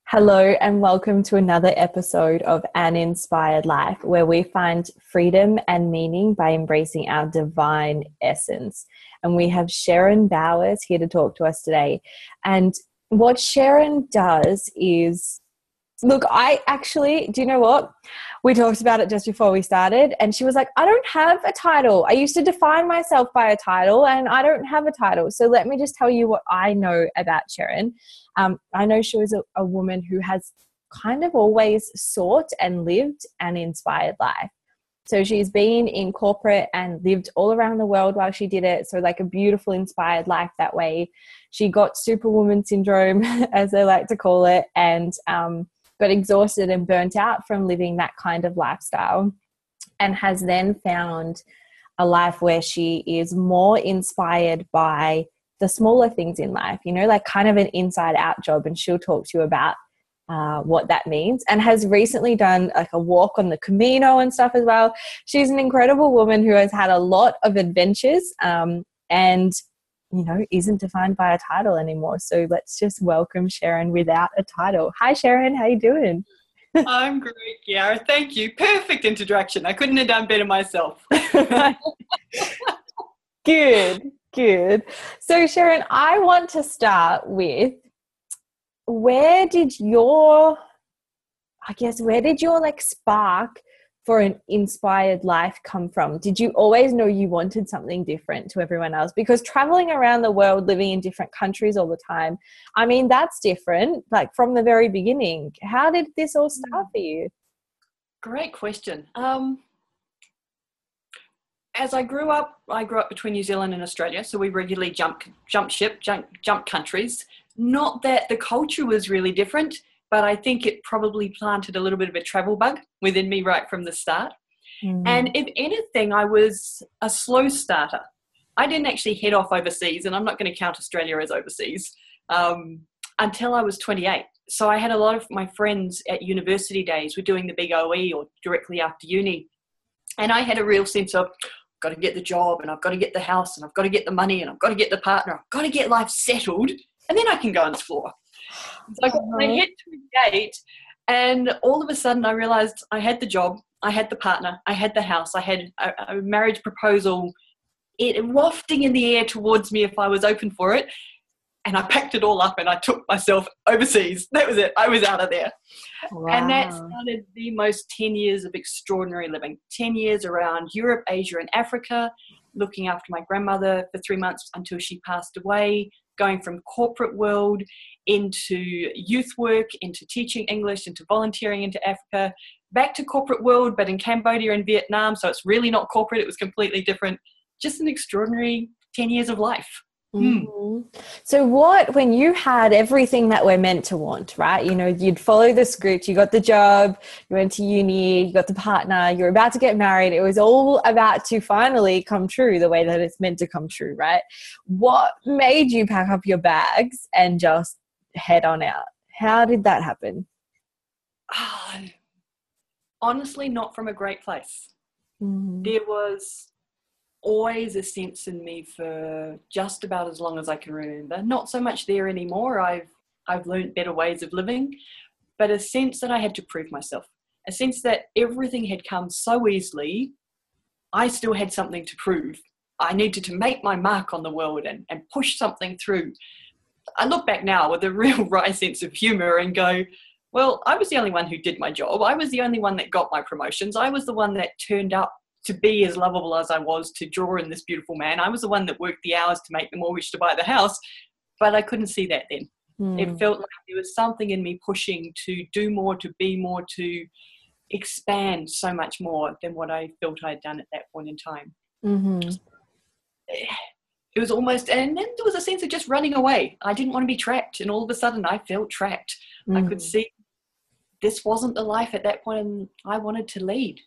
Hello and welcome to another episode of An Inspired Life, where we find freedom and meaning by embracing our divine essence. And we have Sharon Bowers here to talk to us today. And what Sharon does is, look, do you know what? We talked about it just before we started, and she was like, I don't have a title. I used to define myself by a title, and I don't have a title. So let me just tell you what I know about Sharon. I know she was a woman who has kind of always sought and lived an inspired life. So she's been in corporate and lived all around the world while she did it. So like a beautiful inspired life that way. She got superwoman syndrome, as they like to call it, and got exhausted and burnt out from living that kind of lifestyle, and has then found a life where she is more inspired by the smaller things in life, like kind of an inside out job. And she'll talk to you about what that means, and has recently done like a walk on the Camino and stuff as well. She's an incredible woman who has had a lot of adventures and isn't defined by a title anymore. So let's just welcome Sharon without a title. Hi, Sharon. How you doing? I'm great, Kiara. Thank you. Perfect introduction. I couldn't have done better myself. Good. So, Sharon, I want to start with where did your spark for an inspired life come from? Did you always know you wanted something different to everyone else? Because traveling around the world, living in different countries all the time, I mean, that's different, like from the very beginning. How did this all start for you? Great question. As I grew up between New Zealand and Australia, so we regularly jumped countries. Not that the culture was really different, but I think it probably planted a little bit of a travel bug within me right from the start. And if anything, I was a slow starter. I didn't actually head off overseas, and I'm not going to count Australia as overseas, until I was 28. So I had a lot of my friends at university days were doing the big OE or directly after uni. And I had a real sense of, I've got to get the job, and I've got to get the house, and I've got to get the money, and I've got to get the partner. I've got to get life settled, and then I can go and explore. So I hit 28, and all of a sudden I realized I had the job, I had the partner, I had the house, I had a marriage proposal, it wafting in the air towards me if I was open for it. And I packed it all up and I took myself overseas. That was it. I was out of there. Wow. And that started the most 10 years of extraordinary living. 10 years around Europe, Asia, and Africa, looking after my grandmother for 3 months until she passed away, going from corporate world into youth work, into teaching English, into volunteering into Africa, back to corporate world, but in Cambodia and Vietnam. So it's really not corporate. It was completely different. Just an extraordinary 10 years of life. Mm-hmm. So when you had everything that we're meant to want, right? You'd follow the script, you got the job, you went to uni, you got the partner, you're about to get married. It was all about to finally come true the way that it's meant to come true, right? What made you pack up your bags and just head on out? How did that happen? Honestly, not from a great place. Mm-hmm. There was always a sense in me for just about as long as I can remember. Not so much there anymore. I've learned better ways of living, but a sense that I had to prove myself. A sense that everything had come so easily. I still had something to prove. I needed to make my mark on the world and push something through. I look back now with a real wry sense of humor and go, well, I was the only one who did my job. I was the only one that got my promotions. I was the one that turned up to be as lovable as I was, to draw in this beautiful man. I was the one that worked the hours to make the mortgage to buy the house, but I couldn't see that then. It felt like there was something in me pushing to do more, to be more, to expand so much more than what I felt I had done at that point in time. Mm-hmm. It was almost, and then there was a sense of just running away. I didn't want to be trapped, and all of a sudden I felt trapped. I could see this wasn't the life at that point and I wanted to lead.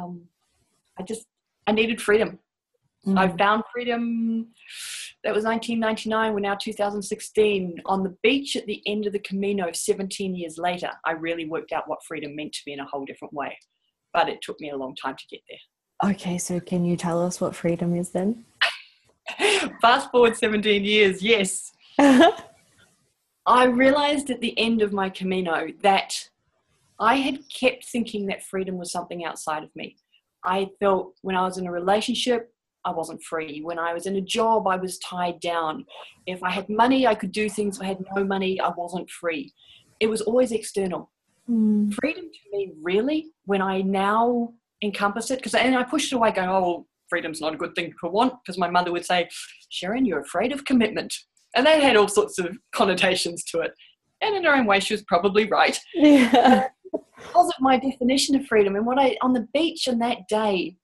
I needed freedom. I found freedom. That was 1999. We're now 2016. On the beach at the end of the Camino, 17 years later, I really worked out what freedom meant to me in a whole different way. But it took me a long time to get there. Okay, so can you tell us what freedom is then? Fast forward 17 years, yes. I realized at the end of my Camino that I had kept thinking that freedom was something outside of me. I felt when I was in a relationship, I wasn't free. When I was in a job, I was tied down. If I had money, I could do things. If I had no money, I wasn't free. It was always external. Freedom to me, really, when I now encompass it, and I pushed it away going, oh, well, freedom's not a good thing to want, because my mother would say, Sharon, you're afraid of commitment. And that had all sorts of connotations to it. And in her own way, she was probably right. Yeah. Because of my definition of freedom and on the beach on that day,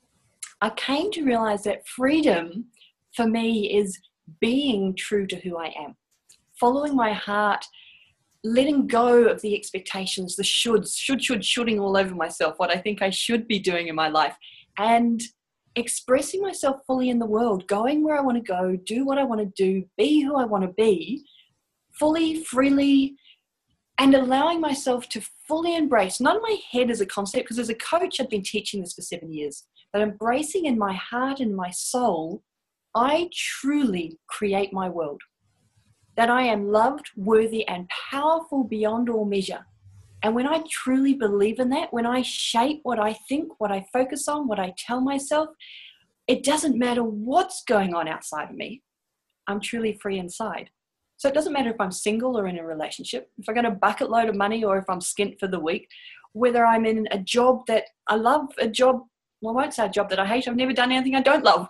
I came to realize that freedom for me is being true to who I am, following my heart, letting go of the expectations, the shoulding all over myself, what I think I should be doing in my life, and expressing myself fully in the world, going where I want to go, do what I want to do, be who I want to be, fully, freely, and allowing myself to fully embrace, not in my head as a concept, because as a coach, I've been teaching this for 7 years, but embracing in my heart and my soul, I truly create my world. That I am loved, worthy, and powerful beyond all measure. And when I truly believe in that, when I shape what I think, what I focus on, what I tell myself, it doesn't matter what's going on outside of me. I'm truly free inside. So it doesn't matter if I'm single or in a relationship, if I got a bucket load of money or if I'm skint for the week, whether I'm in a job that I love, a job, well, I won't say a job that I hate. I've never done anything I don't love.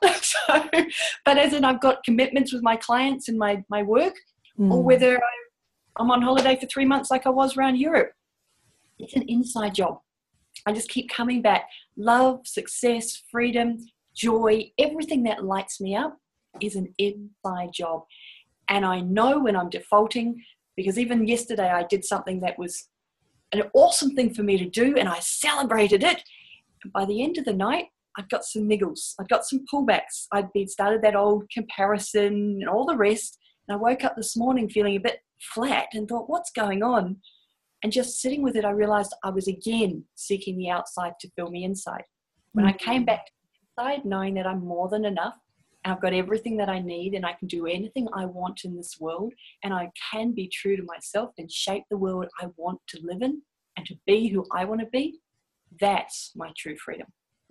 But as in I've got commitments with my clients and my work, or whether I'm on holiday for 3 months like I was around Europe. It's an inside job. I just keep coming back. Love, success, freedom, joy, everything that lights me up is an inside job. And I know when I'm defaulting, because even yesterday I did something that was an awesome thing for me to do, and I celebrated it. And by the end of the night, I'd got some niggles. I'd got some pullbacks. I'd been started that old comparison and all the rest. And I woke up this morning feeling a bit flat and thought, what's going on? And just sitting with it, I realized I was again seeking the outside to fill me inside. When I came back to the inside, knowing that I'm more than enough, and I've got everything that I need, and I can do anything I want in this world, and I can be true to myself and shape the world I want to live in and to be who I want to be, that's my true freedom.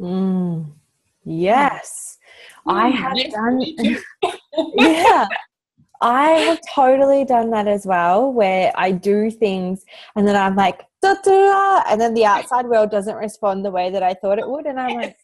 Yes. I have done yeah. I have totally done that as well, where I do things and then I'm like, da, da, and then the outside world doesn't respond the way that I thought it would. And I'm like,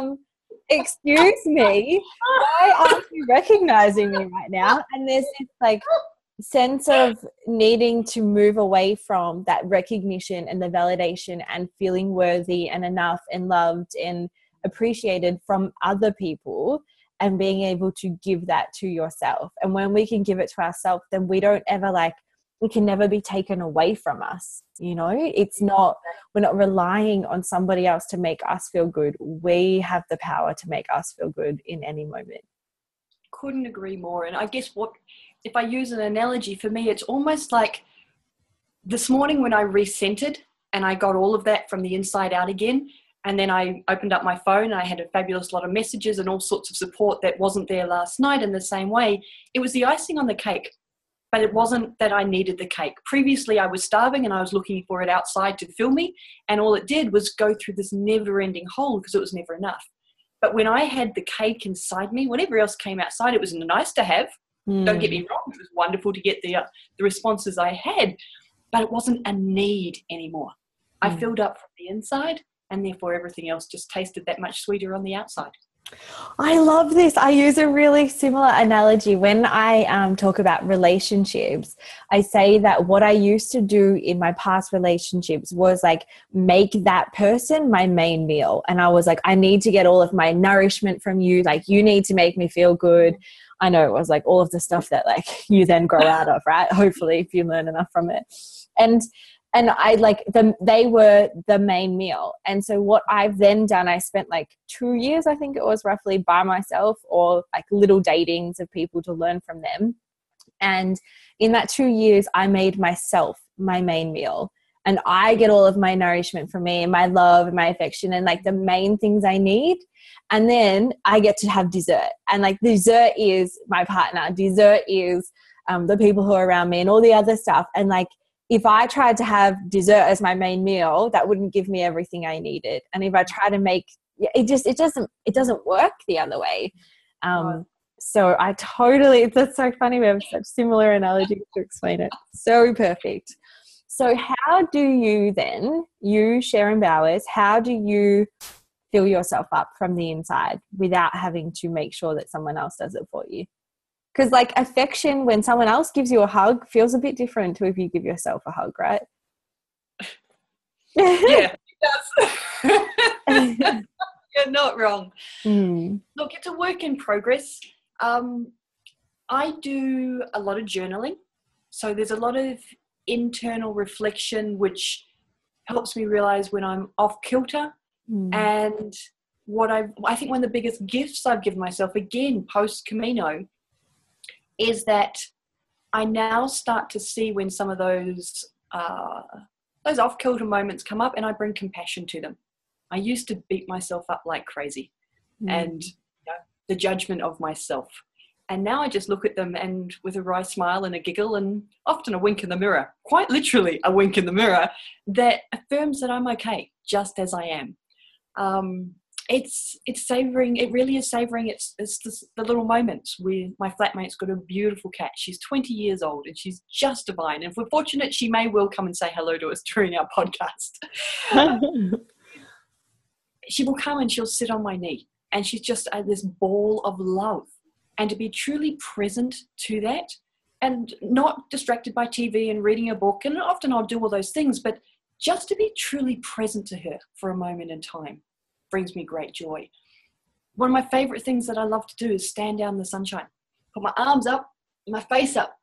excuse me, why aren't you recognizing me right now? And there's this like sense of needing to move away from that recognition and the validation and feeling worthy and enough and loved and appreciated from other people, and being able to give that to yourself. And when we can give it to ourselves, then we don't ever it can never be taken away from us. You know, we're not relying on somebody else to make us feel good. We have the power to make us feel good in any moment. Couldn't agree more. And I guess if I use an analogy, for me, it's almost like this morning when I recentered and I got all of that from the inside out again. And then I opened up my phone and I had a fabulous lot of messages and all sorts of support that wasn't there last night in the same way. It was the icing on the cake, but it wasn't that I needed the cake. Previously, I was starving and I was looking for it outside to fill me. And all it did was go through this never-ending hole because it was never enough. But when I had the cake inside me, whatever else came outside, it was nice to have. Don't get me wrong. It was wonderful to get the responses I had, but it wasn't a need anymore. I filled up from the inside, and therefore everything else just tasted that much sweeter on the outside. I love this. I use a really similar analogy when I talk about relationships. I say that what I used to do in my past relationships was like make that person my main meal. And I was like, I need to get all of my nourishment from you. Like, you need to make me feel good. I know it was like all of the stuff that like you then grow out of, right? Hopefully, if you learn enough from it. And I like them, they were the main meal. And so what I've then done, I spent like 2 years, I think it was roughly, by myself, or like little datings of people to learn from them. And in that 2 years, I made myself my main meal. And I get all of my nourishment from me and my love and my affection and like the main things I need. And then I get to have dessert. And like dessert is my partner. Dessert is the people who are around me and all the other stuff. And like, if I tried to have dessert as my main meal, that wouldn't give me everything I needed. And if I try to make it doesn't work the other way. So I totally, that's so funny. We have such similar analogies to explain it. So perfect. So how do you then, you Sharon Bowers, how do you fill yourself up from the inside without having to make sure that someone else does it for you? Because like affection, when someone else gives you a hug, feels a bit different to if you give yourself a hug, right? Yeah, it does. You're not wrong. Look, it's a work in progress. I do a lot of journaling. So there's a lot of internal reflection, which helps me realize when I'm off kilter. And what I think one of the biggest gifts I've given myself, again, post Camino, is that I now start to see when some of those off kilter moments come up, and I bring compassion to them. I used to beat myself up like crazy and the judgment of myself. And now I just look at them and with a wry smile and a giggle and often a wink in the mirror, quite literally a wink in the mirror, that affirms that I'm okay just as I am. It's savoring. It really is savoring. It's the little moments where my flatmate's got a beautiful cat. She's 20 years old and she's just divine. And if we're fortunate, she may well come and say hello to us during our podcast. She will come and she'll sit on my knee, and she's just this ball of love. And to be truly present to that and not distracted by TV and reading a book, and often I'll do all those things, but just to be truly present to her for a moment in time brings me great joy. One of my favorite things that I love to do is stand out in the sunshine, put my arms up, my face up,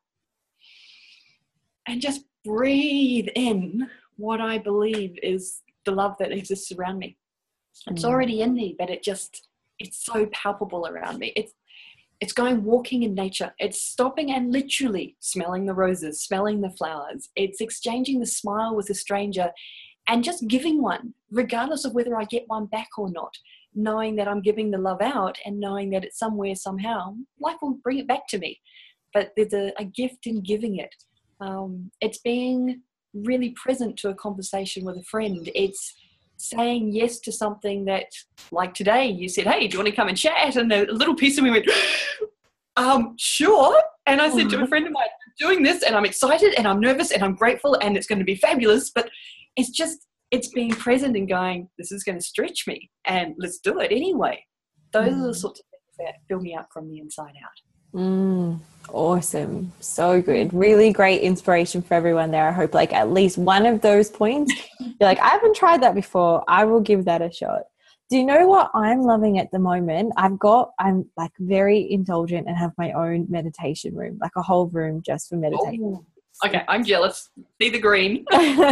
and just breathe in what I believe is the love that exists around me. It's already in me, but it's so palpable around me. It's going walking in nature. It's stopping and literally smelling the roses, smelling the flowers. It's exchanging the smile with a stranger and just giving one, regardless of whether I get one back or not, knowing that I'm giving the love out and knowing that it's somewhere, somehow, life will bring it back to me. But there's a gift in giving it. It's being really present to a conversation with a friend. It's saying yes to something that, like today, you said, hey, do you want to come and chat? And a little piece of me went, sure. And I said to a friend of mine, I'm doing this and I'm excited and I'm nervous and I'm grateful and it's going to be fabulous. But it's being present and going, this is going to stretch me and let's do it anyway. Those are the sorts of things that fill me up from the inside out. Awesome. So good. Really great inspiration for everyone there. I hope like at least one of those points, you're like, I haven't tried that before. I will give that a shot. Do you know what I'm loving at the moment? I'm like very indulgent and have my own meditation room, like a whole room just for meditation. Oh, okay, I'm jealous. See the green.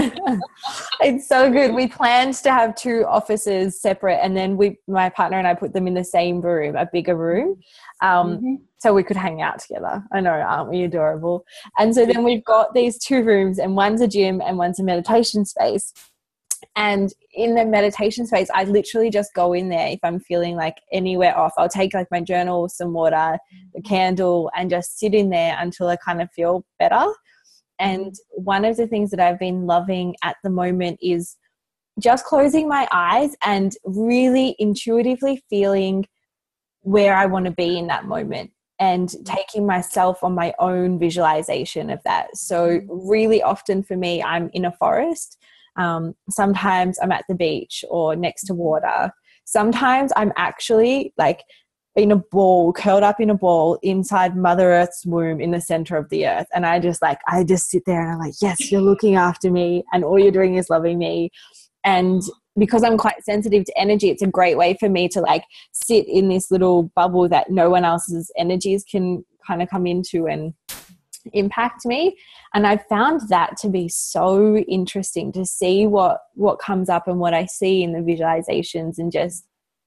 It's so good. We planned to have two offices separate, and then my partner and I put them in the same room, a bigger room, so we could hang out together. I know, aren't we adorable? And so then we've got these two rooms, and one's a gym and one's a meditation space. And in the meditation space, I literally just go in there if I'm feeling like anywhere off. I'll take like my journal, some water, a candle, and just sit in there until I kind of feel better. And one of the things that I've been loving at the moment is just closing my eyes and really intuitively feeling where I want to be in that moment and taking myself on my own visualization of that. So really often for me, I'm in a forest. Sometimes I'm at the beach or next to water. Sometimes I'm actually like in a ball, curled up in a ball inside Mother Earth's womb in the center of the earth. And I just sit there and I'm like, yes, you're looking after me and all you're doing is loving me. And because I'm quite sensitive to energy, it's a great way for me to like sit in this little bubble that no one else's energies can kind of come into and impact me. And I found that to be so interesting to see what comes up and what I see in the visualizations, and just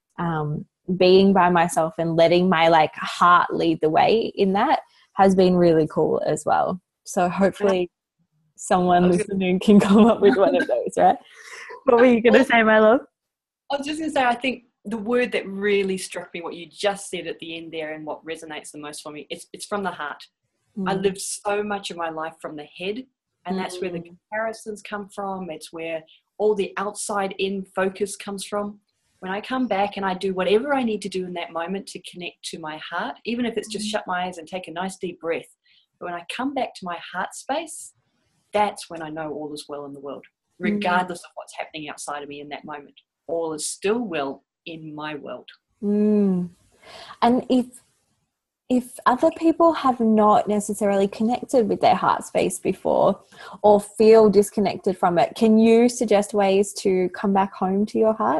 being by myself and letting my like heart lead the way in that has been really cool as well. So hopefully someone listening can come up with one of those, right? What were you going to say, my love? I was just going to say, I think the word that really struck me, what you just said at the end there, and what resonates the most for me, it's from the heart. I live so much of my life from the head, and that's where the comparisons come from. It's where all the outside in focus comes from. When I come back and I do whatever I need to do in that moment to connect to my heart, even if it's just shut my eyes and take a nice deep breath, but when I come back to my heart space, that's when I know all is well in the world, regardless of what's happening outside of me in that moment. All is still well in my world. And if other people have not necessarily connected with their heart space before or feel disconnected from it, can you suggest ways to come back home to your heart?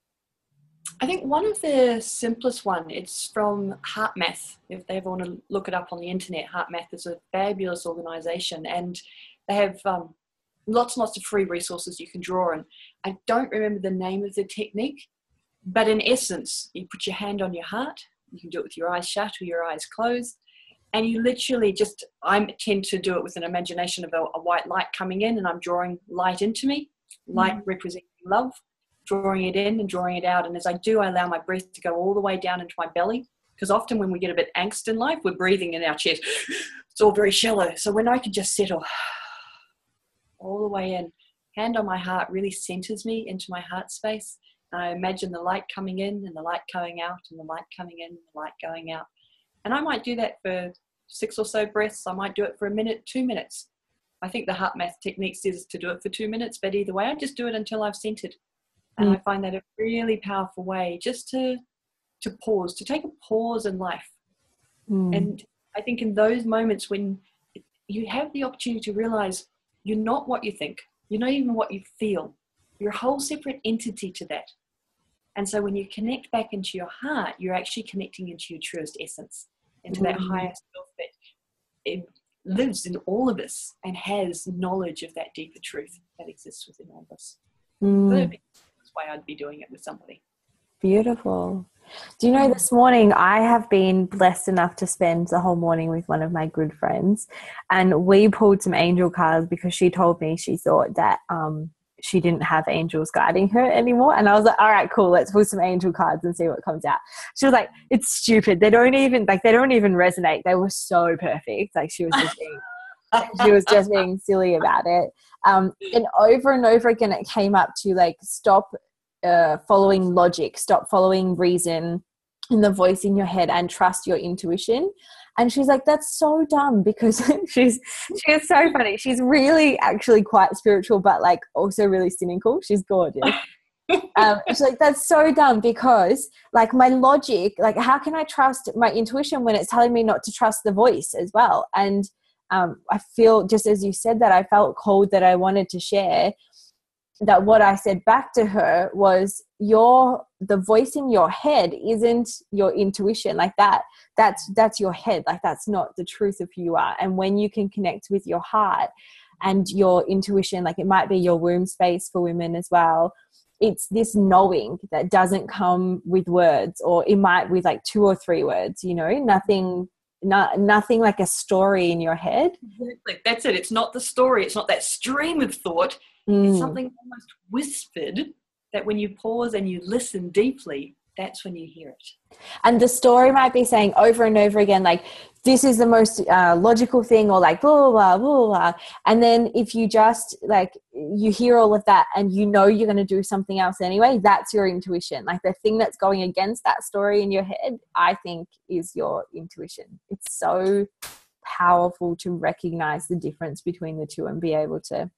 I think one of the simplest one, it's from HeartMath. If they ever want to look it up on the internet, HeartMath is a fabulous organization, and they have lots and lots of free resources you can draw on. I don't remember the name of the technique, but in essence, you put your hand on your heart. You can do it with your eyes shut or your eyes closed. And you literally just, I tend to do it with an imagination of a white light coming in, and I'm drawing light into me, light representing love, drawing it in and drawing it out. And as I do, I allow my breath to go all the way down into my belly, because often when we get a bit angst in life, we're breathing in our chest. It's all very shallow. So when I can just settle all the way in, hand on my heart really centers me into my heart space. And I imagine the light coming in and the light going out and the light coming in and the light going out. And I might do that for 6 or so breaths. I might do it for a minute, 2 minutes. I think the HeartMath technique says to do it for 2 minutes, but either way, I just do it until I've centered. And I find that a really powerful way just to pause, to take a pause in life. And I think in those moments when you have the opportunity to realize you're not what you think, you're not even what you feel, you're a whole separate entity to that. And so when you connect back into your heart, you're actually connecting into your truest essence, into that higher self that it lives in all of us and has knowledge of that deeper truth that exists within all of us. That's why I'd be doing it with somebody. Beautiful. Do you know, this morning I have been blessed enough to spend the whole morning with one of my good friends, and we pulled some angel cards because she told me she thought that she didn't have angels guiding her anymore. And I was like, all right, cool, let's pull some angel cards and see what comes out. She was like, it's stupid. They don't even resonate. They were so perfect. Like she was just being silly about it. And over again, it came up to like, stop following logic, stop following reason and the voice in your head, and trust your intuition. And she's like, that's so dumb, because she is so funny. She's really actually quite spiritual, but like also really cynical. She's gorgeous. She's like, that's so dumb, because like my logic, like how can I trust my intuition when it's telling me not to trust the voice as well? And I feel, just as you said that, I felt called that I wanted to share that what I said back to her was, the voice in your head isn't your intuition. Like that's your head. Like that's not the truth of who you are. And when you can connect with your heart and your intuition, like it might be your womb space for women as well, it's this knowing that doesn't come with words, or it might with like 2 or 3 words, you know, nothing like a story in your head. Exactly. That's it. It's not the story. It's not that stream of thought. It's something almost whispered that when you pause and you listen deeply, that's when you hear it. And the story might be saying over and over again, like, this is the most logical thing, or like blah, blah, blah, blah, blah. And then if you just like, you hear all of that and you know you're going to do something else anyway, that's your intuition. Like the thing that's going against that story in your head, I think, is your intuition. It's so powerful to recognize the difference between the two and be able to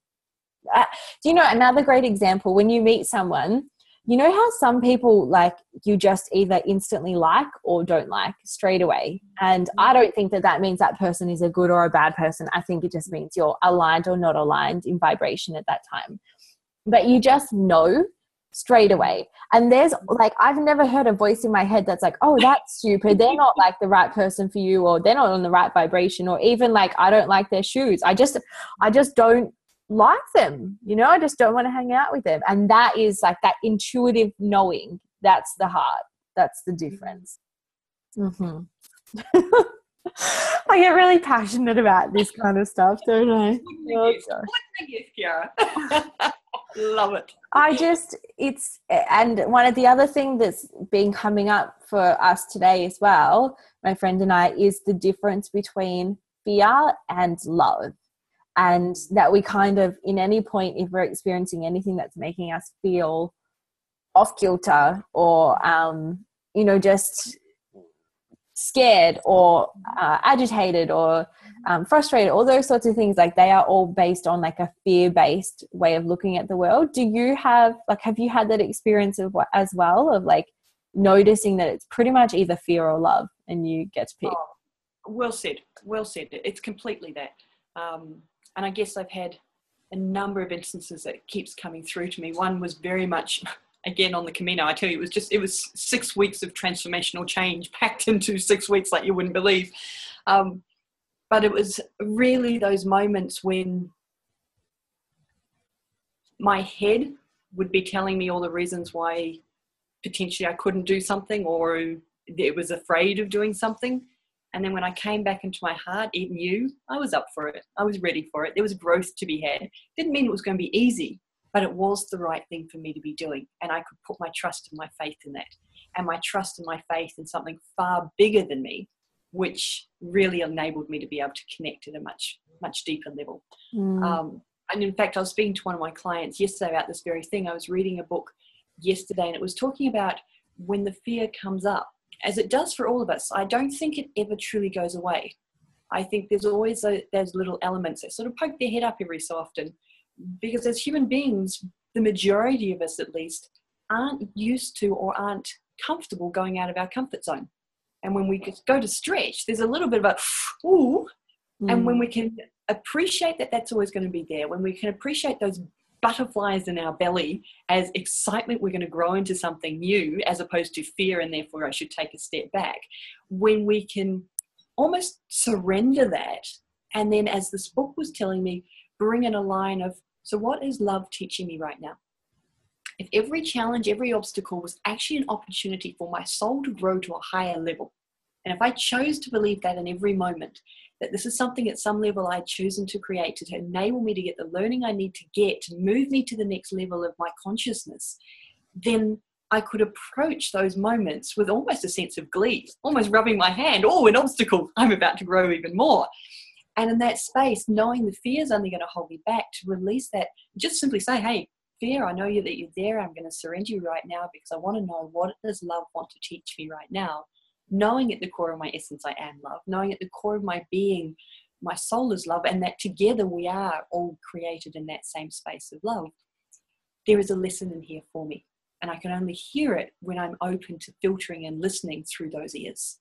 do you know another great example? When you meet someone, you know how some people like you just either instantly like or don't like straight away. And I don't think that means that person is a good or a bad person. I think it just means you're aligned or not aligned in vibration at that time. But you just know straight away. And there's like, I've never heard a voice in my head that's like, oh, that's stupid. They're not like the right person for you, or they're not on the right vibration, or even like, I don't like their shoes. I just don't like them, you know, I just don't want to hang out with them. And that is like that intuitive knowing. That's the heart. That's the difference. I get really passionate about this kind of stuff, don't I? Love it. And one of the other things that's been coming up for us today as well, my friend and I, is the difference between fear and love. And that we kind of, in any point, if we're experiencing anything that's making us feel off kilter or, just scared or agitated or frustrated, all those sorts of things, like they are all based on like a fear-based way of looking at the world. Do you have you had that experience as well of like noticing that it's pretty much either fear or love and you get to pick? Oh, well said. It's completely that. And I guess I've had a number of instances that keeps coming through to me. One was very much, again, on the Camino. I tell you, it was 6 weeks of transformational change packed into 6 weeks like you wouldn't believe. But it was really those moments when my head would be telling me all the reasons why potentially I couldn't do something or it was afraid of doing something. And then when I came back into my heart, it knew I was up for it. I was ready for it. There was growth to be had. Didn't mean it was going to be easy, but it was the right thing for me to be doing. And I could put my trust and my faith in that. And my trust and my faith in something far bigger than me, which really enabled me to be able to connect at a much, much deeper level. And in fact, I was speaking to one of my clients yesterday about this very thing. I was reading a book yesterday and it was talking about when the fear comes up, as it does for all of us. I don't think it ever truly goes away. I think there's always those little elements that sort of poke their head up every so often, because as human beings, the majority of us at least aren't used to or aren't comfortable going out of our comfort zone. And when we go to stretch, there's a little bit of a ooh. And when we can appreciate that that's always going to be there, when we can appreciate those butterflies in our belly as excitement, we're going to grow into something new as opposed to fear and therefore I should take a step back. When we can almost surrender that, and then as this book was telling me, bring in a line of, so what is love teaching me right now? If every challenge, every obstacle was actually an opportunity for my soul to grow to a higher level, and if I chose to believe that in every moment, that this is something at some level I'd chosen to create to enable me to get the learning I need to get to move me to the next level of my consciousness, then I could approach those moments with almost a sense of glee, almost rubbing my hand. Oh, an obstacle, I'm about to grow even more. And in that space, knowing the fear is only going to hold me back, to release that, just simply say, hey, fear, I know that you're there. I'm going to surrender you right now because I want to know, what does love want to teach me right now? Knowing at the core of my essence, I am love. Knowing at the core of my being, my soul is love, and that together we are all created in that same space of love. There is a lesson in here for me, and I can only hear it when I'm open to filtering and listening through those ears.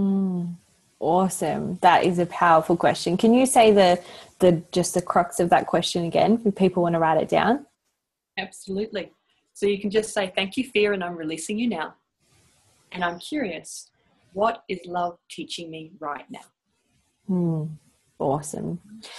Awesome. That is a powerful question. Can you say the crux of that question again if people want to write it down? Absolutely. So you can just say, thank you, fear, and I'm releasing you now. And I'm curious, what is love teaching me right now? Awesome.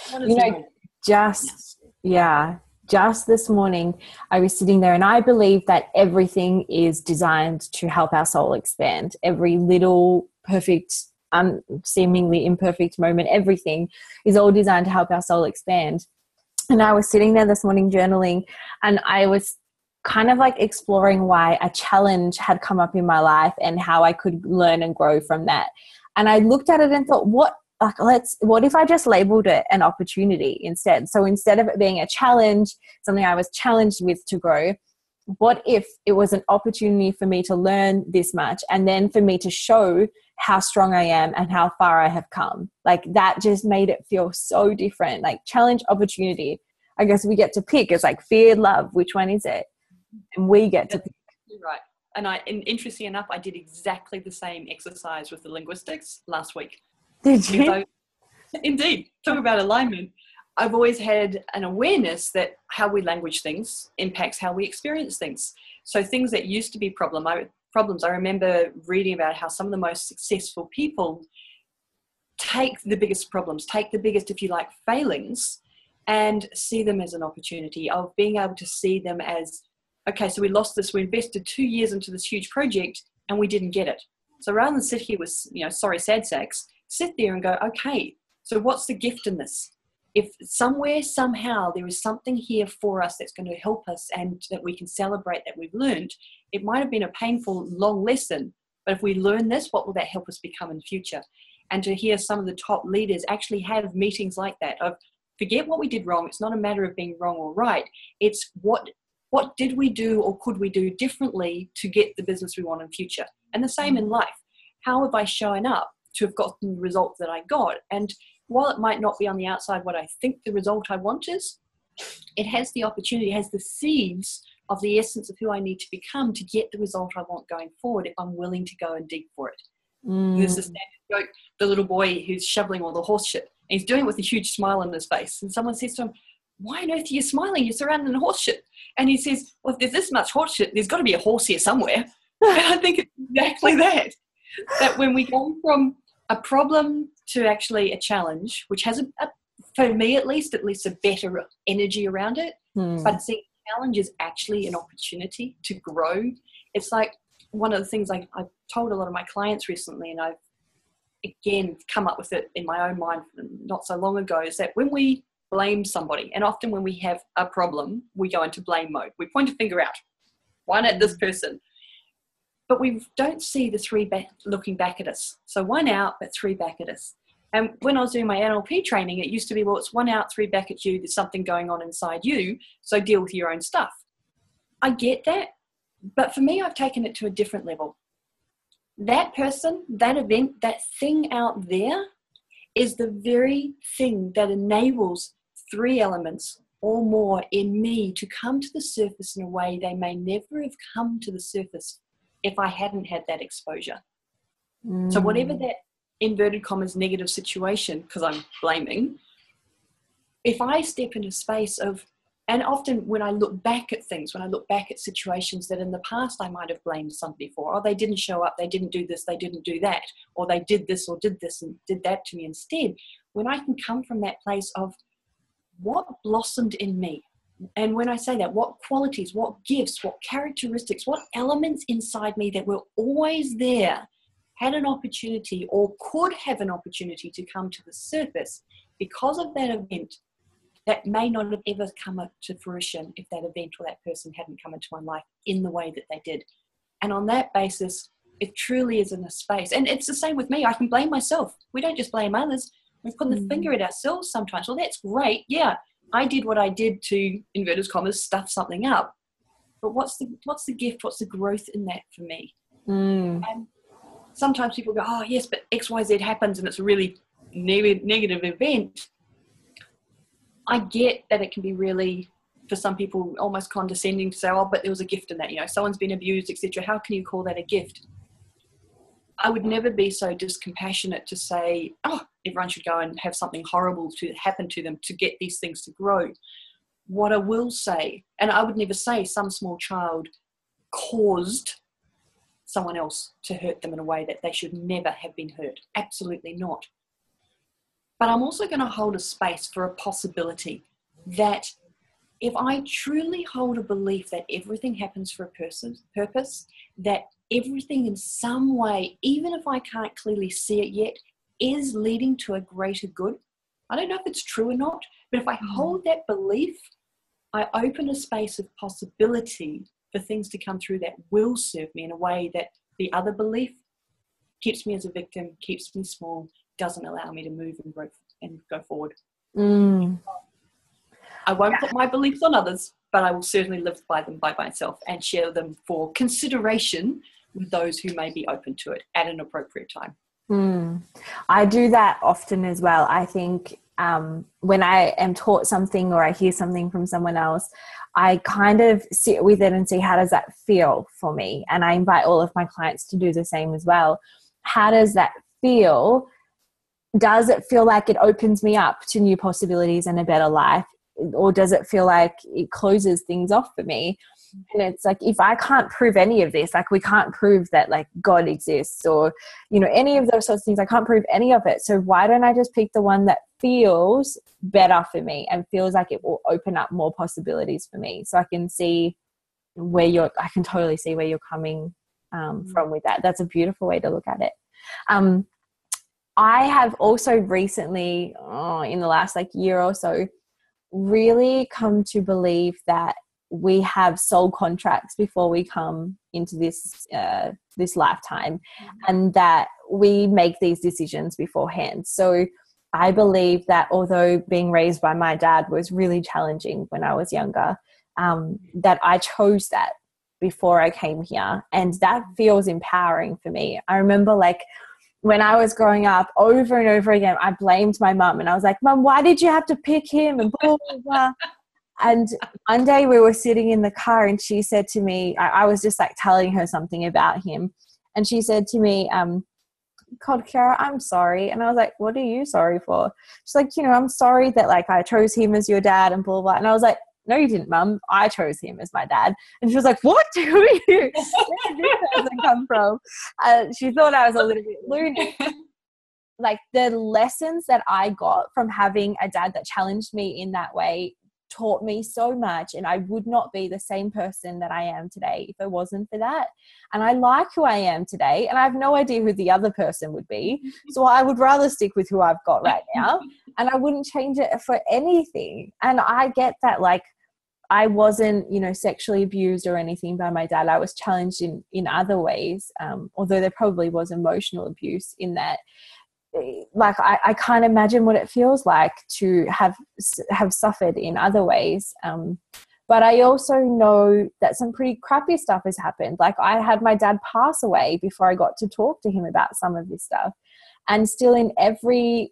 Just this morning, I was sitting there and I believe that everything is designed to help our soul expand. Every little perfect, seemingly imperfect moment, everything is all designed to help our soul expand. And I was sitting there this morning journaling, and I was kind of like exploring why a challenge had come up in my life and how I could learn and grow from that. And I looked at it and thought, what if I just labeled it an opportunity instead? So instead of it being a challenge, something I was challenged with to grow, what if it was an opportunity for me to learn this much and then for me to show how strong I am and how far I have come? Like, that just made it feel so different. Like, challenge, opportunity. I guess we get to pick. It's like fear, love. Which one is it? And we get to pick. Right. And interesting enough, I did exactly the same exercise with the linguistics last week. Did you? Indeed. Talk about alignment. I've always had an awareness that how we language things impacts how we experience things. So things that used to be problems, I remember reading about how some of the most successful people take the biggest problems, take the biggest, if you like, failings, and see them as an opportunity of being able to see them as, okay, so we lost this, we invested 2 years into this huge project and we didn't get it. So rather than sit here with, sorry, sad sacks, sit there and go, okay, so what's the gift in this? If somewhere, somehow, there is something here for us that's going to help us and that we can celebrate that we've learned, it might have been a painful, long lesson, but if we learn this, what will that help us become in future? and to hear some of the top leaders actually have meetings like that of forget what we did wrong. It's not a matter of being wrong or right. It's what did we do or could we do differently to get the business we want in future? And the same in life. How have I shown up to have gotten the result that I got? And while it might not be on the outside what I think the result I want is, it has the opportunity, it has the seeds of the essence of who I need to become to get the result I want going forward if I'm willing to go and dig for it. There's the standard joke, the little boy who's shoveling all the horse shit. And he's doing it with a huge smile on his face. And someone says to him, why on earth are you smiling? You're surrounded in horse shit. And he says, well, if there's this much horse shit, there's got to be a horse here somewhere. And I think it's exactly that. That when we go from a problem to actually a challenge, which has, for me at least a better energy around it, but seeing challenge is actually an opportunity to grow. It's like one of the things I've told a lot of my clients recently, and I've again come up with it in my own mind not so long ago, is that when we blame somebody, and often when we have a problem, we go into blame mode. We point a finger out. Why not this person? But we don't see the three looking back at us. So one out, but three back at us. And when I was doing my NLP training, it used to be, well, it's one out, three back at you. There's something going on inside you. So deal with your own stuff. I get that. But for me, I've taken it to a different level. That person, that event, that thing out there is the very thing that enables three elements or more in me to come to the surface in a way they may never have come to the surface if I hadn't had that exposure. So whatever that inverted commas negative situation, because I'm blaming, if I step into space of, and often when I look back at things, when I look back at situations that in the past I might have blamed somebody for, oh, they didn't show up, they didn't do this, they didn't do that, or they did this or did this and did that to me instead, when I can come from that place of what blossomed in me, and when I say that, what qualities, what gifts, what characteristics, what elements inside me that were always there had an opportunity or could have an opportunity to come to the surface because of that event that may not have ever come up to fruition if that event or that person hadn't come into my life in the way that they did. And on that basis, it truly is in a space. And it's the same with me. I can blame myself. We don't just blame others. We put the finger at ourselves sometimes. Well, that's great. Yeah, I did what I did to, inverted commas, stuff something up. But what's the gift? What's the growth in that for me? And sometimes people go, oh, yes, but X, Y, Z happens and it's a really negative event. I get that it can be really, for some people, almost condescending to say, oh, but there was a gift in that. You know, someone's been abused, etc. How can you call that a gift? I would never be so discompassionate to say, oh, everyone should go and have something horrible to happen to them to get these things to grow. What I will say, and I would never say some small child caused someone else to hurt them in a way that they should never have been hurt. Absolutely not. But I'm also going to hold a space for a possibility that if I truly hold a belief that everything happens for a purpose, that everything in some way, even if I can't clearly see it yet, is leading to a greater good. I don't know if it's true or not, but if I hold that belief, I open a space of possibility for things to come through that will serve me in a way that the other belief keeps me as a victim, keeps me small, doesn't allow me to move and grow and go forward. I won't put my beliefs on others, but I will certainly live by them by myself and share them for consideration with those who may be open to it at an appropriate time. I do that often as well. I think when I am taught something or I hear something from someone else, I kind of sit with it and see, how does that feel for me? And I invite all of my clients to do the same as well. How does that feel? Does it feel like it opens me up to new possibilities and a better life? Or does it feel like it closes things off for me? And it's like, if I can't prove any of this, like we can't prove that like God exists or, you know, any of those sorts of things, I can't prove any of it. So why don't I just pick the one that feels better for me and feels like it will open up more possibilities for me? So I can see I can totally see where you're coming from with that. That's a beautiful way to look at it. I have also recently, in the last like year or so, really come to believe that we have soul contracts before we come into this this lifetime, and that we make these decisions beforehand. So I believe that although being raised by my dad was really challenging when I was younger, that I chose that before I came here, and that feels empowering for me. I remember like when I was growing up, over and over again, I blamed my mum, and I was like, "Mum, why did you have to pick him?" and blah, blah, blah. And one day we were sitting in the car, and she said to me, I was just like telling her something about him, and she said to me, "God, Kiara, I'm sorry." And I was like, "What are you sorry for?" She's like, "I'm sorry that like I chose him as your dad and blah, blah." And I was like, "No, you didn't, Mum. I chose him as my dad." And she was like, "What? Who are you? Where did this person come from?" She thought I was a little bit loony. Like the lessons that I got from having a dad that challenged me in that way taught me so much, and I would not be the same person that I am today if it wasn't for that. And I like who I am today, and I have no idea who the other person would be, so I would rather stick with who I've got right now, and I wouldn't change it for anything. And I get that, like, I wasn't sexually abused or anything by my dad. I was challenged in other ways, although there probably was emotional abuse in that. Like I can't imagine what it feels like to have suffered in other ways. But I also know that some pretty crappy stuff has happened. Like I had my dad pass away before I got to talk to him about some of this stuff. And still in every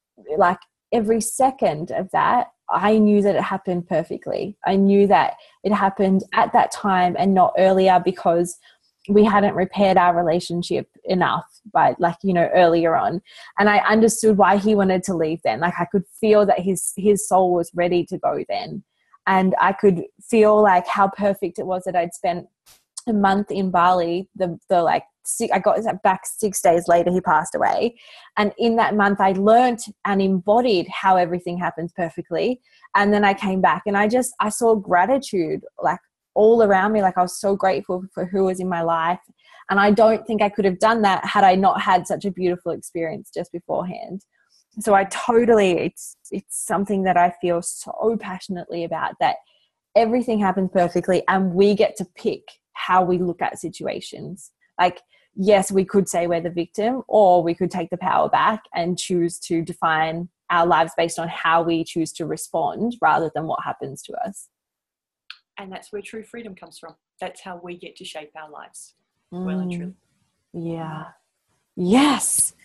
second of that, I knew that it happened perfectly. I knew that it happened at that time and not earlier, because we hadn't repaired our relationship enough by earlier on. And I understood why he wanted to leave then. Like I could feel that his soul was ready to go then. And I could feel like how perfect it was that I'd spent a month in Bali. I got back 6 days later, he passed away. And in that month I learned and embodied how everything happens perfectly. And then I came back and I saw gratitude like all around me. Like I was so grateful for who was in my life. And I don't think I could have done that had I not had such a beautiful experience just beforehand. So it's something that I feel so passionately about, that everything happens perfectly and we get to pick how we look at situations. Like, yes, we could say we're the victim, or we could take the power back and choose to define our lives based on how we choose to respond rather than what happens to us. And that's where true freedom comes from. That's how we get to shape our lives. Well and truly. Yeah. Yes.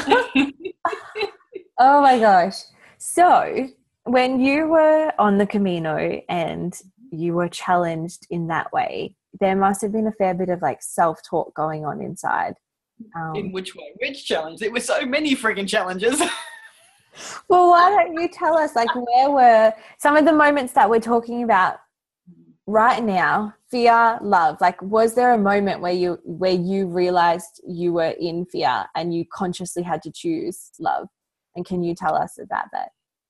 Oh my gosh. So when you were on the Camino and you were challenged in that way, there must have been a fair bit of like self-talk going on inside. In which way? Which challenge? There were so many frigging challenges. Well, why don't you tell us, like, where were some of the moments that we're talking about right now? Fear, love. Like, was there a moment where you realized you were in fear and you consciously had to choose love? And can you tell us about that?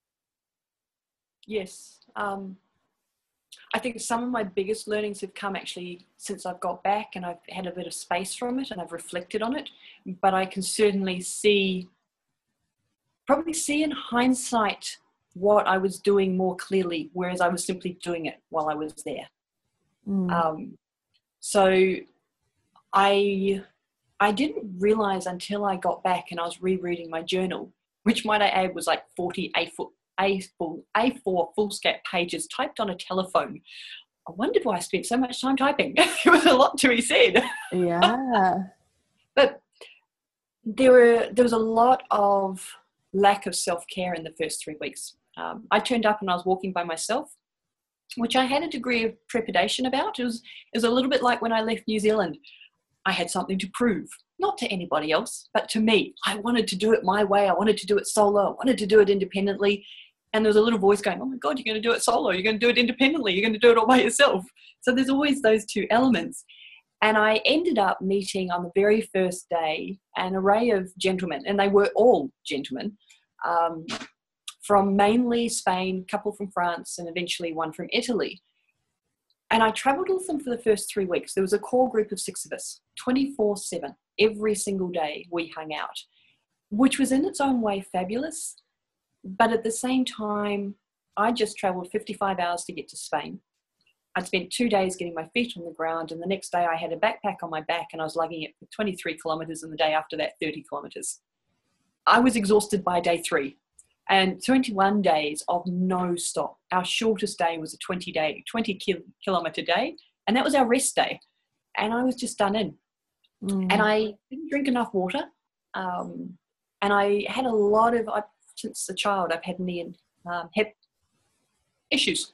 Yes. I think some of my biggest learnings have come actually since I've got back and I've had a bit of space from it and I've reflected on it. But I can certainly probably see in hindsight what I was doing more clearly, whereas I was simply doing it while I was there. So I didn't realize until I got back and I was rereading my journal, which might I add was like 40 A4 foolscap pages typed on a telephone. I wondered why I spent so much time typing. There was a lot to be said. Yeah. But there was a lot of lack of self-care in the first 3 weeks. I turned up and I was walking by myself, which I had a degree of trepidation about. It was a little bit like when I left New Zealand. I had something to prove, not to anybody else, but to me. I wanted to do it my way. I wanted to do it solo. I wanted to do it independently. And there was a little voice going, oh my God, you're going to do it solo. You're going to do it independently. You're going to do it all by yourself. So there's always those two elements. And I ended up meeting on the very first day an array of gentlemen, and they were all gentlemen, from mainly Spain, a couple from France, and eventually one from Italy. And I travelled with them for the first 3 weeks. There was a core group of 6 of us, 24/7. Every single day we hung out, which was in its own way fabulous. But at the same time, I just travelled 55 hours to get to Spain. I'd spent 2 days getting my feet on the ground, and the next day I had a backpack on my back and I was lugging it for 23 kilometers, and the day after that 30 kilometers. I was exhausted by day 3, and 21 days of no stop. Our shortest day was a 20 kilometer day, and that was our rest day. And I was just done in. And I didn't drink enough water. And I had a lot of, since a child, I've had knee and hip issues.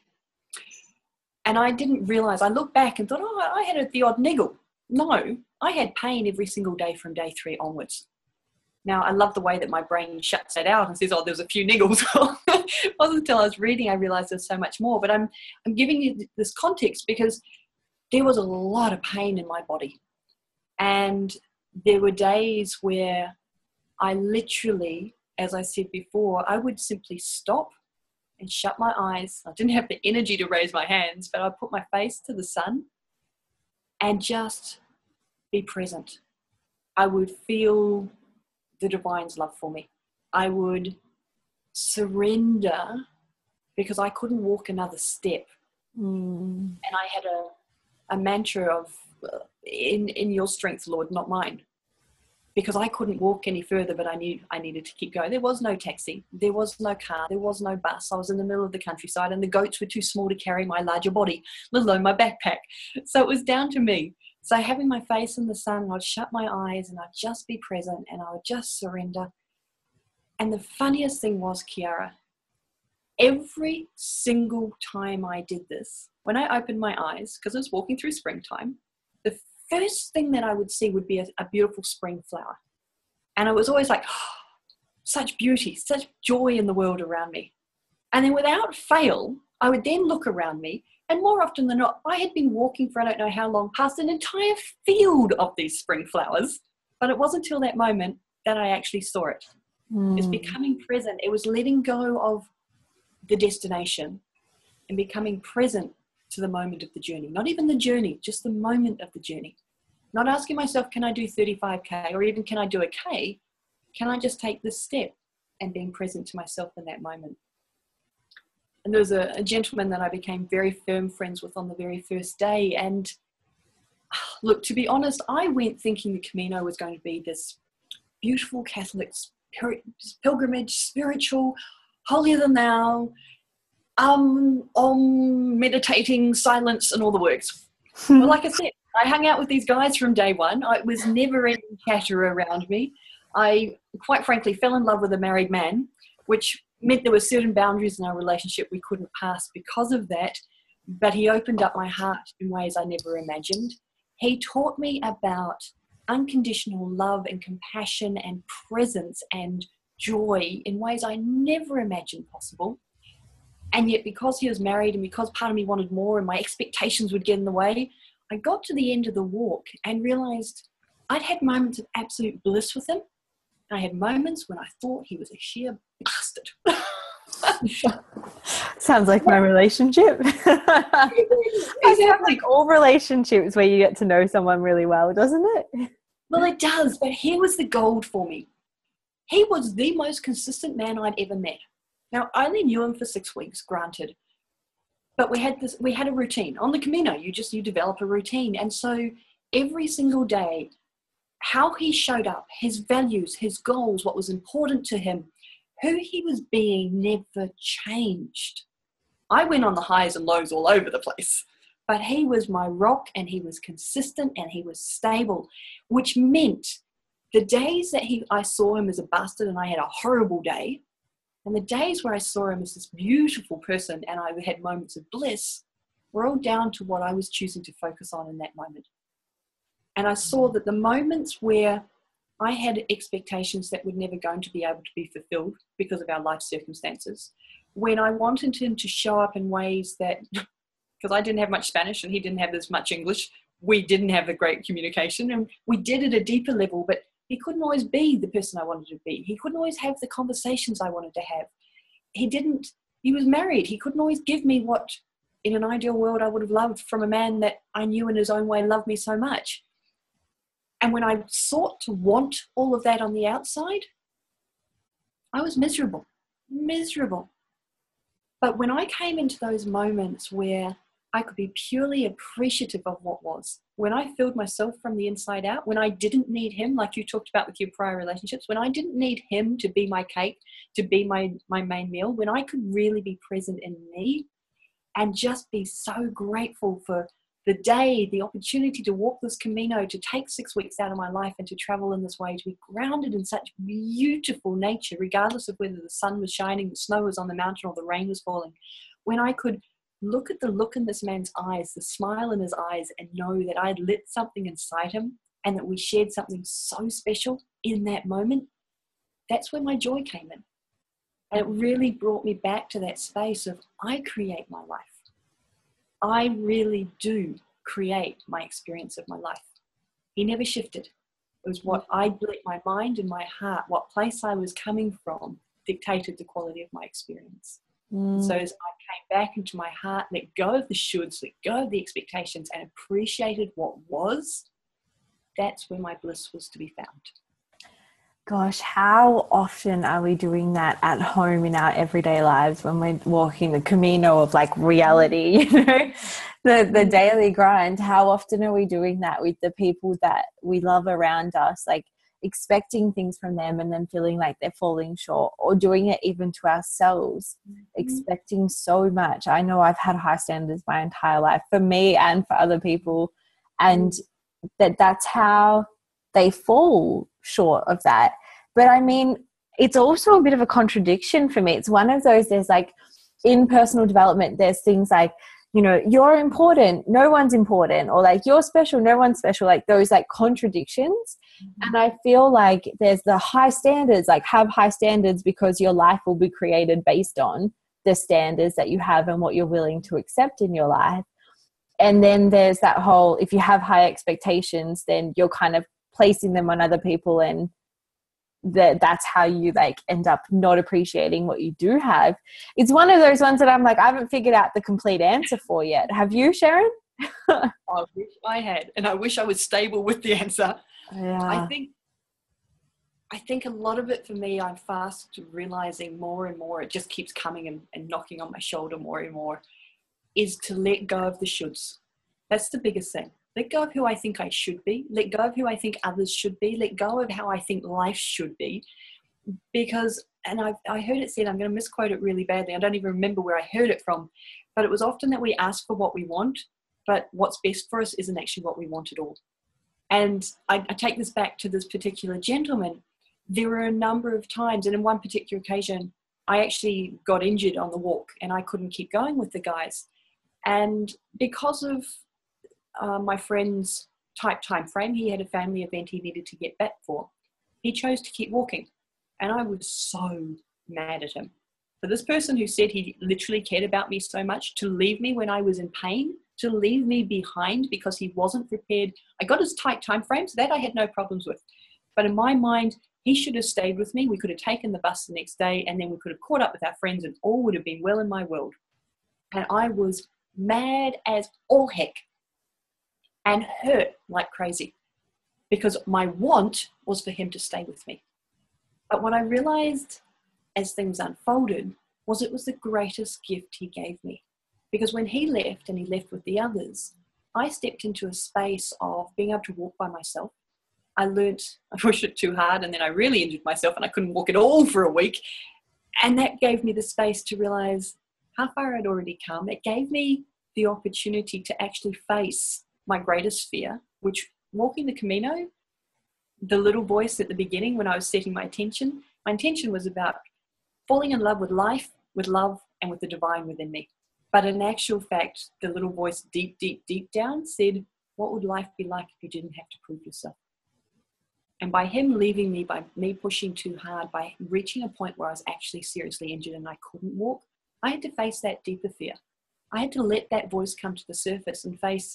And I didn't realize, I looked back and thought, oh, I had the odd niggle. No, I had pain every single day from day 3 onwards. Now, I love the way that my brain shuts that out and says, oh, there was a few niggles. It wasn't until I was reading I realized there's so much more. But I'm giving you this context because there was a lot of pain in my body. And there were days where I literally, as I said before, I would simply stop and shut my eyes. I didn't have the energy to raise my hands, but I'd put my face to the sun and just be present. I would feel the divine's love for me. I would surrender because I couldn't walk another step. And I had a mantra of, in your strength, Lord, not mine. Because I couldn't walk any further, but I knew I needed to keep going. There was no taxi. There was no car. There was no bus. I was in the middle of the countryside and the goats were too small to carry my larger body, let alone my backpack. So it was down to me. So having my face in the sun, I'd shut my eyes and I'd just be present and I would just surrender. And the funniest thing was, Kiara, every single time I did this, when I opened my eyes, because I was walking through springtime, the first thing that I would see would be a beautiful spring flower. And I was always like, oh, such beauty, such joy in the world around me. And then without fail, I would then look around me, and more often than not, I had been walking for I don't know how long past an entire field of these spring flowers, but it wasn't until that moment that I actually saw it. It's becoming present. It was letting go of the destination and becoming present to the moment of the journey. Not even the journey, just the moment of the journey. Not asking myself, can I do 35K or even can I do a K? Can I just take this step and being present to myself in that moment? And there was a gentleman that I became very firm friends with on the very first day. And look, to be honest, I went thinking the Camino was going to be this beautiful Catholic pilgrimage, spiritual, holier than thou, meditating, silence, and all the works. Well, like I said, I hung out with these guys from day one. It was never any chatter around me. I, quite frankly, fell in love with a married man, which meant there were certain boundaries in our relationship we couldn't pass because of that. But he opened up my heart in ways I never imagined. He taught me about unconditional love and compassion and presence and joy in ways I never imagined possible. And yet because he was married and because part of me wanted more and my expectations would get in the way, I got to the end of the walk and realized I'd had moments of absolute bliss with him. And I had moments when I thought he was a sheer bastard. Sounds like my relationship. I sound like all relationships where you get to know someone really well, doesn't it? Well, it does, but here was the gold for me. He was the most consistent man I'd ever met. Now, I only knew him for 6 weeks, granted, but we had a routine. On the Camino, you develop a routine. And so every single day, how he showed up, his values, his goals, what was important to him, who he was being never changed. I went on the highs and lows all over the place, but he was my rock and he was consistent and he was stable, which meant the days that I saw him as a bastard and I had a horrible day, and the days where I saw him as this beautiful person and I had moments of bliss were all down to what I was choosing to focus on in that moment. And I saw that the moments where I had expectations that were never going to be able to be fulfilled because of our life circumstances, when I wanted him to show up in ways that, because I didn't have much Spanish and he didn't have as much English, we didn't have a great communication, and we did at a deeper level, but he couldn't always be the person I wanted to be. He couldn't always have the conversations I wanted to have. He was married. He couldn't always give me what, in an ideal world, I would have loved from a man that I knew in his own way loved me so much. And when I sought to want all of that on the outside, I was miserable. But when I came into those moments where I could be purely appreciative of what was. When I filled myself from the inside out, when I didn't need him, like you talked about with your prior relationships, when I didn't need him to be my cake, to be my main meal, when I could really be present in me and just be so grateful for the day, the opportunity to walk this Camino, to take 6 weeks out of my life and to travel in this way, to be grounded in such beautiful nature, regardless of whether the sun was shining, the snow was on the mountain, or the rain was falling. When I could look at the look in this man's eyes, the smile in his eyes, and know that I'd lit something inside him and that we shared something so special in that moment, that's where my joy came in. And it really brought me back to that space of I create my life. I really do create my experience of my life. He never shifted. It was what I let my mind and my heart, what place I was coming from, dictated the quality of my experience. So as I came back into my heart, let go of the shoulds, let go of the expectations, and appreciated what was, that's where my bliss was to be found. Gosh, how often are we doing that at home in our everyday lives when we're walking the Camino of like reality, you know, the daily grind? How often are we doing that with the people that we love around us, like expecting things from them and then feeling like they're falling short, or doing it even to ourselves, expecting so much? I know I've had high standards my entire life, for me and for other people, and that's how they fall short of that. But I mean, it's also a bit of a contradiction for me. It's one of those, there's like in personal development, there's things like, you know, you're important, no one's important, or like you're special, no one's special, like those like contradictions. And I feel like there's the high standards, like have high standards because your life will be created based on the standards that you have and what you're willing to accept in your life. And then there's that whole, if you have high expectations, then you're kind of placing them on other people, and that's how you like end up not appreciating what you do have. It's one of those ones that I'm like, I haven't figured out the complete answer for yet. Have you, Sharon? I wish I had, and I wish I was stable with the answer. Yeah. I think a lot of it for me, I'm fast realizing more and more, it just keeps coming and knocking on my shoulder more and more, is to let go of the shoulds. That's the biggest thing. Let go of who I think I should be. Let go of who I think others should be. Let go of how I think life should be. Because, and I heard it said, I'm going to misquote it really badly. I don't even remember where I heard it from. But it was often that we ask for what we want, but what's best for us isn't actually what we want at all. And I take this back to this particular gentleman. There were a number of times, and in one particular occasion, I actually got injured on the walk and I couldn't keep going with the guys. And because of my friend's tight time frame, he had a family event he needed to get back for, he chose to keep walking. And I was so mad at him. For this person who said he literally cared about me so much, to leave me when I was in pain, to leave me behind because he wasn't prepared. I got his tight time frame, so that I had no problems with. But in my mind, he should have stayed with me. We could have taken the bus the next day, and then we could have caught up with our friends, and all would have been well in my world. And I was mad as all heck and hurt like crazy because my want was for him to stay with me. But what I realized as things unfolded was it was the greatest gift he gave me. Because when he left and he left with the others, I stepped into a space of being able to walk by myself. I pushed it too hard, and then I really injured myself and I couldn't walk at all for a week. And that gave me the space to realize how far I'd already come. It gave me the opportunity to actually face my greatest fear, which walking the Camino, the little voice at the beginning when I was setting my intention was about falling in love with life, with love, and with the divine within me. But in actual fact, the little voice deep, deep, deep down said, what would life be like if you didn't have to prove yourself? And by him leaving me, by me pushing too hard, by reaching a point where I was actually seriously injured and I couldn't walk, I had to face that deeper fear. I had to let that voice come to the surface and face,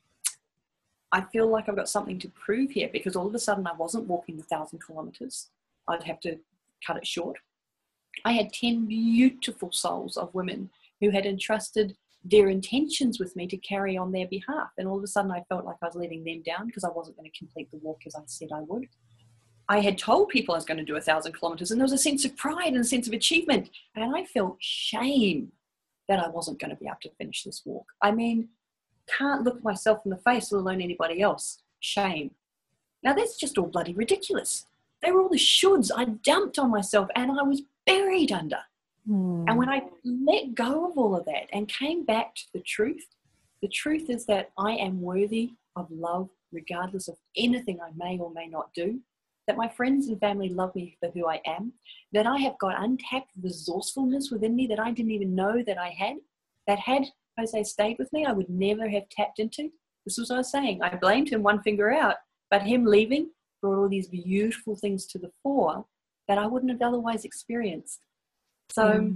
I feel like I've got something to prove here, because all of a sudden I wasn't walking the 1,000 kilometers. I'd have to cut it short. I had 10 beautiful souls of women who had entrusted their intentions with me to carry on their behalf. And all of a sudden I felt like I was letting them down because I wasn't going to complete the walk as I said I would. I had told people I was going to do 1,000 kilometers, and there was a sense of pride and a sense of achievement. And I felt shame that I wasn't going to be able to finish this walk. I mean, can't look myself in the face, let alone anybody else. Shame. Now that's just all bloody ridiculous. They were all the shoulds I dumped on myself and I was buried under. And when I let go of all of that and came back to the truth is that I am worthy of love regardless of anything I may or may not do, that my friends and family love me for who I am, that I have got untapped resourcefulness within me that I didn't even know that I had, that had Jose stayed with me, I would never have tapped into. This was what I was saying. I blamed him one finger out, but him leaving brought all these beautiful things to the fore that I wouldn't have otherwise experienced. So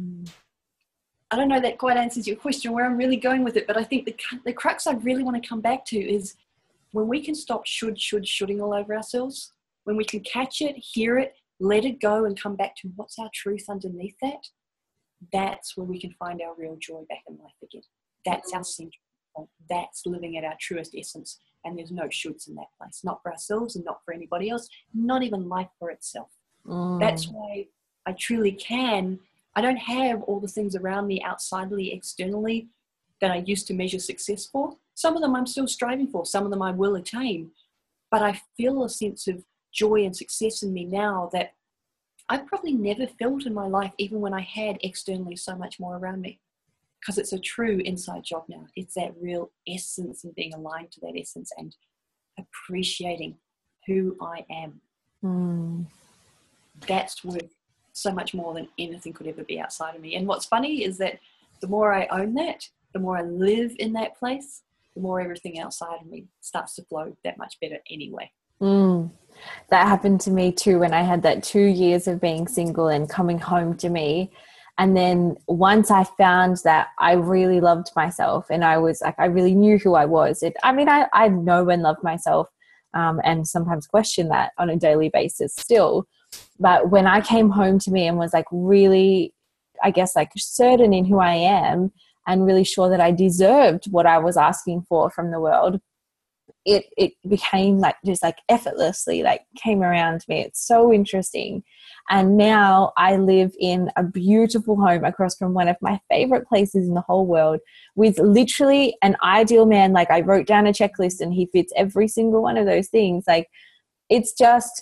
I don't know that quite answers your question where I'm really going with it, but I think the crux I really want to come back to is when we can stop shoulding all over ourselves, when we can catch it, hear it, let it go and come back to what's our truth underneath that, that's where we can find our real joy back in life again. That's our central point. That's living at our truest essence. And there's no shoulds in that place, not for ourselves and not for anybody else, not even life for itself. That's why I truly can. I don't have all the things around me outsidely, externally that I used to measure success for. Some of them I'm still striving for. Some of them I will attain. But I feel a sense of joy and success in me now that I've probably never felt in my life, even when I had externally so much more around me. Because it's a true inside job now. It's that real essence and being aligned to that essence and appreciating who I am. That's worth so much more than anything could ever be outside of me. And what's funny is that the more I own that, the more I live in that place, the more everything outside of me starts to flow that much better anyway. That happened to me too when I had that 2 years of being single and coming home to me. And then once I found that I really loved myself and I was like, I really knew who I was. I know and love myself and sometimes question that on a daily basis still. But when I came home to me and was like really, I guess, like certain in who I am and really sure that I deserved what I was asking for from the world, it became like just like effortlessly like came around me. It's so interesting. And now I live in a beautiful home across from one of my favorite places in the whole world with literally an ideal man. Like I wrote down a checklist and he fits every single one of those things. Like it's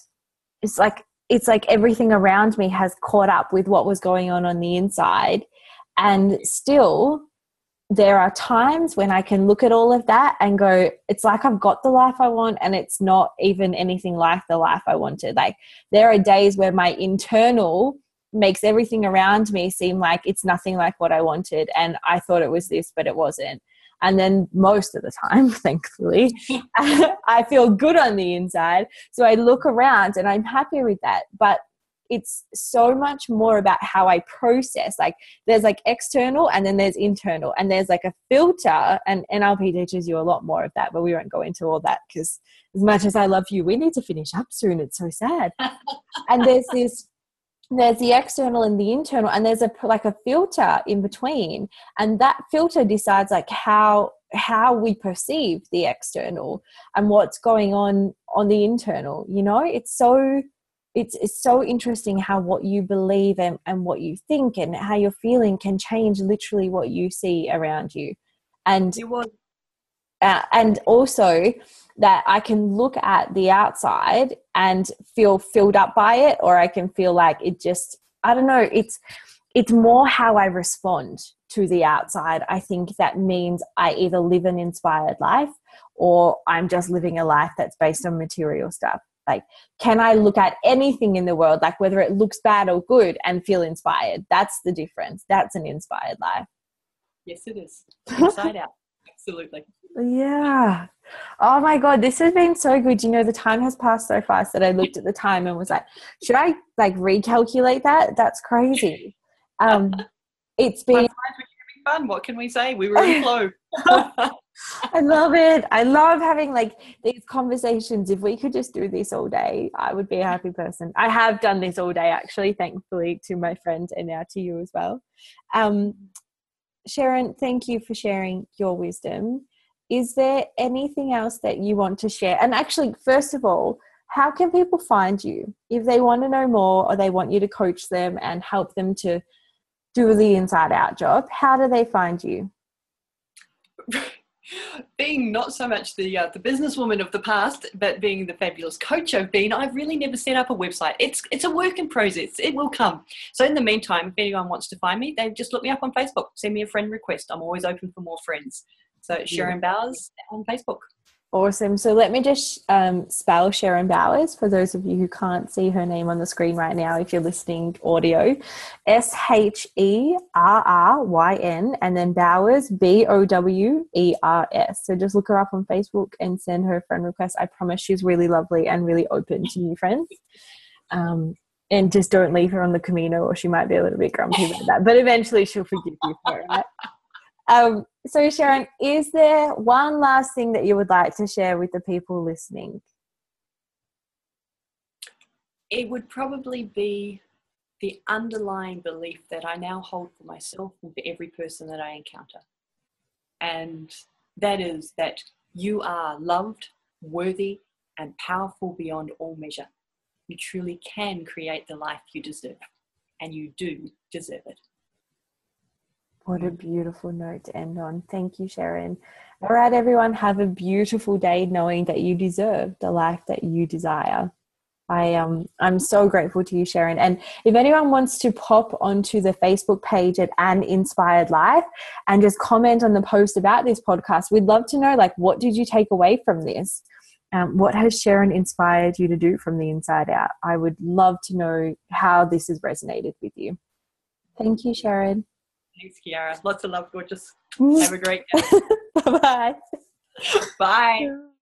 like everything around me has caught up with what was going on the inside. And still there are times when I can look at all of that and go, it's like I've got the life I want and it's not even anything like the life I wanted. Like there are days where my internal makes everything around me seem like it's nothing like what I wanted. And I thought it was this, but it wasn't. And then most of the time, thankfully, I feel good on the inside. So I look around and I'm happy with that. But it's so much more about how I process. Like there's like external and then there's internal and there's like a filter, and NLP teaches you a lot more of that, but we won't go into all that because as much as I love you, we need to finish up soon. It's so sad. And there's the external and the internal, and there's a filter in between, and that filter decides like how we perceive the external and what's going on the internal. You know, it's so interesting how what you believe and what you think and how you're feeling can change literally what you see around you. And also that I can look at the outside and feel filled up by it, or I can feel like it just, I don't know, it's more how I respond to the outside. I think that means I either live an inspired life or I'm just living a life that's based on material stuff. Like, can I look at anything in the world, like whether it looks bad or good, and feel inspired? That's the difference. That's an inspired life. Yes, it is. Inside out. Absolutely. Yeah. Oh my God, this has been so good. You know, the time has passed so fast that I looked at the time and was like, should I like recalculate that? That's crazy. It's been having fun. What can we say? We were in flow. I love it. I love having like these conversations. If we could just do this all day, I would be a happy person. I have done this all day, actually, thankfully, to my friend and now to you as well. Sharon, thank you for sharing your wisdom. Is there anything else that you want to share? And actually, first of all, how can people find you if they want to know more or they want you to coach them and help them to do the inside out job, how do they find you? Being not so much the businesswoman of the past, but being the fabulous coach I've been, I've really never set up a website. It's a work in process. It will come. So in the meantime, if anyone wants to find me, they just look me up on Facebook. Send me a friend request. I'm always open for more friends. So Sharon Bowers on Facebook. Awesome. So let me just spell Sharon Bowers for those of you who can't see her name on the screen right now. If you're listening audio, SHERRYN, and then Bowers, BOWERS. So just look her up on Facebook and send her a friend request. I promise she's really lovely and really open to new friends. And just don't leave her on the Camino, or she might be a little bit grumpy about that. But eventually she'll forgive you for it, right? So Sharon, is there one last thing that you would like to share with the people listening? It would probably be the underlying belief that I now hold for myself and for every person that I encounter. And that is that you are loved, worthy, and powerful beyond all measure. You truly can create the life you deserve, and you do deserve it. What a beautiful note to end on. Thank you, Sharon. All right, everyone, have a beautiful day knowing that you deserve the life that you desire. I'm so grateful to you, Sharon. And if anyone wants to pop onto the Facebook page at An Inspired Life and just comment on the post about this podcast, we'd love to know, like, what did you take away from this? What has Sharon inspired you to do from the inside out? I would love to know how this has resonated with you. Thank you, Sharon. Thanks, Kiara. Lots of love, gorgeous. Have a great day. Bye-bye. Bye.